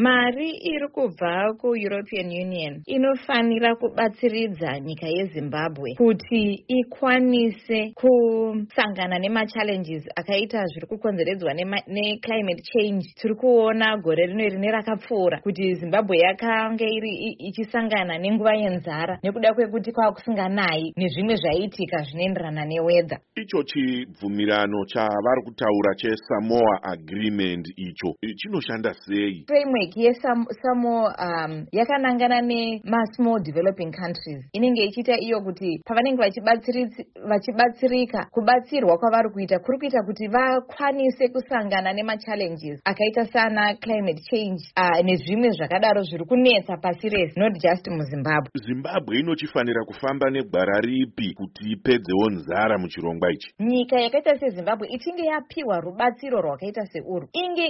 Mari iri kubva kuEuropean Union inofanira kubatsiridza nyika yeZimbabwe kuti ikwanise kusangana nemachallenges akaita zviri kukonzeredzwa neclimate change. Tiri kuona gore rino rine rakapfuura kuti Zimbabwe yakanga ichisangana nenguva yenzara nekuda kwekuti kwakusinganayi nezvimwe zvaiitika zvinoenderana neweather. Icho chibvumirano chavari kutaura cheSamoa Agreement icho chinoshanda sei? Framework yeSamoa yakanangana nemasmall developing countries. Inenge ichiita iyo kuti pavanenge vachibatsirika, kubatsirwa kwavari kuita kuri kuita kuti vakwanise kusangana nemachallenges akaita sana climate change nezvimwe zvakadaro zviri kunetsa pasi rese, not just muZimbabwe. Zimbabwe inochifanira kufamba negwara ripi kuti ipedzewo nzara muchirongwa ichi? Nyika yakaita seZimbabwe ichinge yapiwa rubatsiro rwakaita seurwu, inge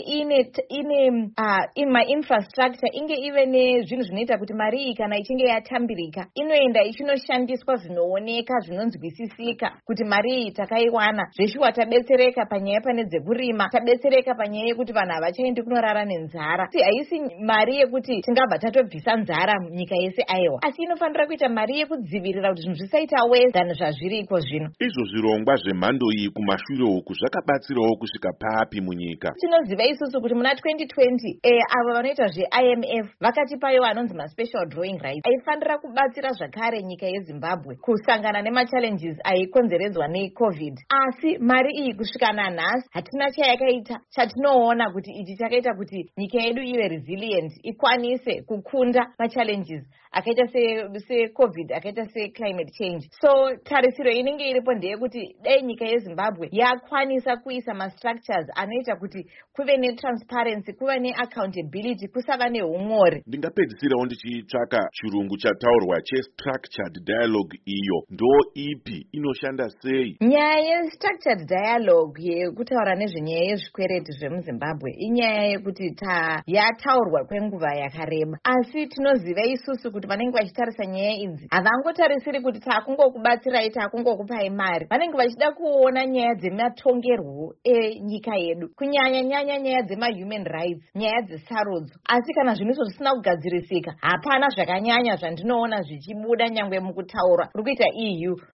ine infrastructure, inge ive nezvinhu zvinoita kuti mari iyi kana ichinge yatambirika inoenda ichinoshandiswa zvinooneka zvinonzwisisika kuti mari iyi takaiwana zveshuwa, tabetsereka panyaya pane dzekurima, tabetsereka panyaya yekuti vanhu havachaendi kunorara nenzara. Haisi mari yekuti tingabva tatobvisa nzara nyika yese aiwa, asi inofanira kuita mari yekudzivirira kuti zvinhu zvisaita worse than zvazviriko zvino. Izvo zvirongwa zvemhando iyi kumashure uku zvakabatsirawo kusvika papi munyika? Tinoziva isusu kuti muna 2020 avo vanoita zveIMF vakatipayo anonzi maspecial drawing rights aifanira kubatsira zvakare nyika yeZimbabwe kusangana nemachallenges aikonzeredzwa neCovid. Asi mari iyi kusvika nanhasi hatina chayakaita chatinoona kuti ichi chakaita kuti nyika yedu ive resilient, ikwanise kukunda machallenges akaita seCovid, akaita seclimate change. So tarisiro inenge iripo ndeyekuti dai nyika yeZimbabwe yakwanisa kuisa mastructures anoita kuti kuve netransparency, kuve neaccountability, kusava neumori. Ndingapedzisirawo ndichitsvaka chirungu chataurwa chestructured dialogue. Iyo ndo ipi, inoshanda sei? Nyaya yestructured dialogue yekutaura nezvenyaya yezvikwereti zvemuZimbabwe inyaya yekuti yataurwa kwenguva yakareba, asi tinoziva isusu kuti vanenge vachitarisa nyaya idzi havangotarisiri kuti takungokubatsirai, takungokupai mari. Vanenge vachida kuona nyaya dzematongerwo enyika yedu, kunyanya nyaya dzemahuman rights, nyaya dzesarudzo. Asi kana zvinhu izvo zvisina kugadzirisika, hapana zvakanyanya zvandinoona zvichibuda nyangwe mukutaura kuri kuita EU